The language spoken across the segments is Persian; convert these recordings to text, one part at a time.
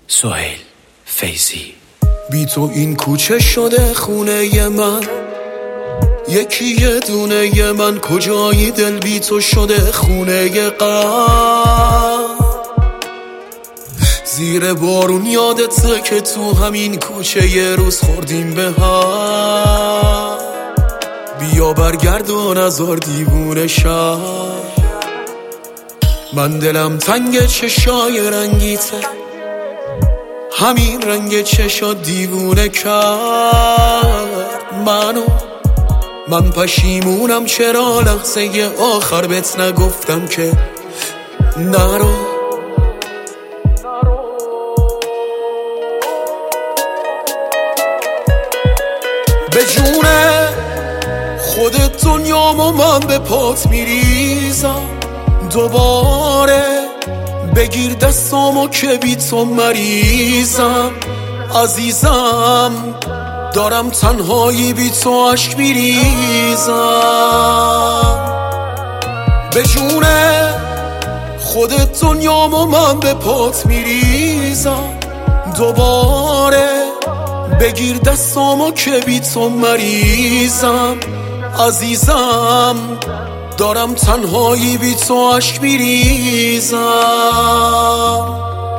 سهیل فیضی. بی تو این کوچه شده خونه من، یکی یه دونه من. کجایی دل بی تو شده خونه غم. زیر بارون یادته که تو همین کوچه یه روز خوردیم به هم. بیا برگرد و نزار دیوونه شم. من دلم تنگ چشای رنگیته، همین رنگ چشا دیوونه کرد من پشیمونم چرا لحظه آخر بهت نگفتم که نرو. به جونه خودت دنیامو من به پات میریزم. دوباره بگیر دستامو که بی تو مریضم. عزیزم دارم تنهایی بی تو عشق میریزم. به جونه خودت دنیامو من به پات میریزم. دوباره بگیر دستامو که بی تو مریضم. عزیزم دارم تنهایی بی تو عشق میریزم.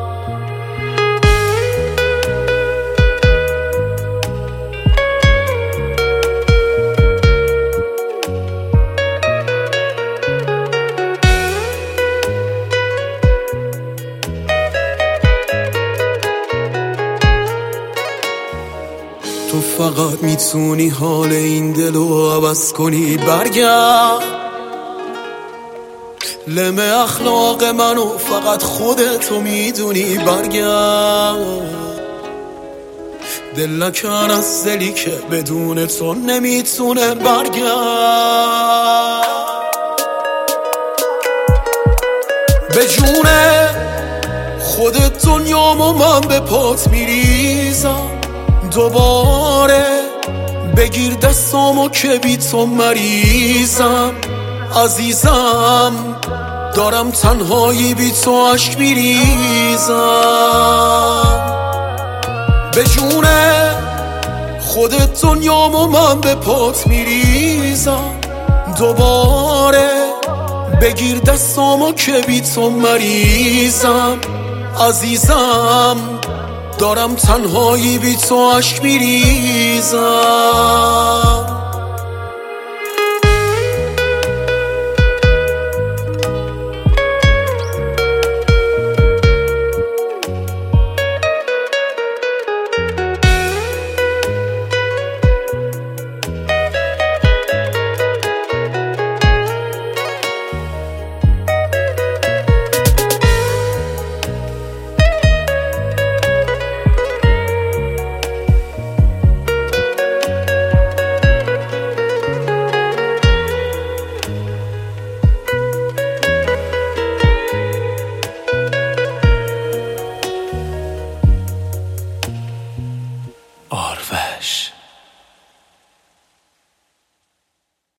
تو فقط میتونی حال این دلو عوض کنی. برگرد لم اخلاق منو فقط خودتو میدونی. برگرد دل نکن از دلی که بدون تو نمیتونه. برگرد به جونه خودت دنیامو من به پات میریزم. دوباره بگیر دستامو که بی تو مریضم. عزیزم دارم تنهایی بی تو عشق میریزم. به جونه خودت دنیامو من به پات میریزم. دوباره بگیر دستامو که بی تو مریضم. عزیزم دارم تنهایی بی تو عشق میریزم.